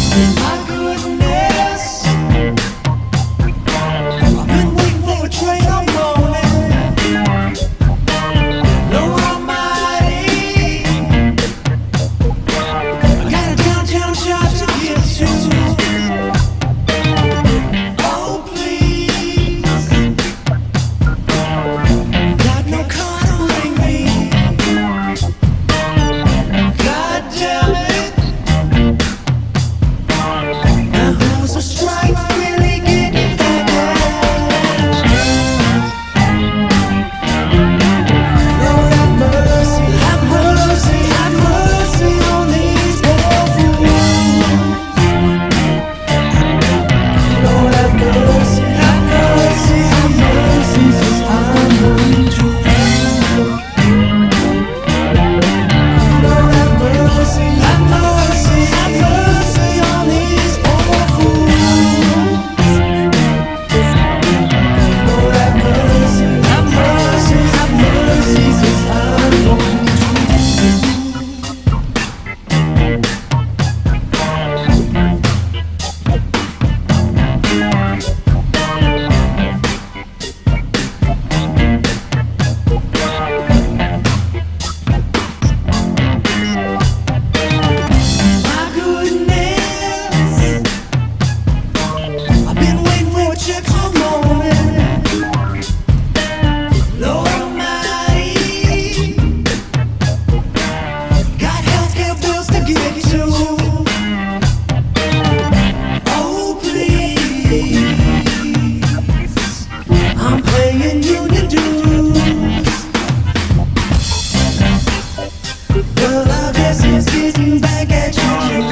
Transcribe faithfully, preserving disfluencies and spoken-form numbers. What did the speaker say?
My goodness, I've been waiting for a train all morning. Lord Almighty, I got a downtown shop to get to. Oh please, got no car to bring me. God damn it. Now who's the strike really getting back? Lord have mercy, have mercy, have mercy on these poor fools. Lord have mercy, have mercy, have mercy, 'cause I'm going to. Lord have mercy, have mercy, have mercy on these poor fools. Lord have mercy, have mercy, have mercy, 'cause I'm going to. My goodness, I've been waiting for a check all morning. Lord Almighty, got healthcare bills to get to. Oh please, I'm paying union dues. Well, I guess it's getting back at you.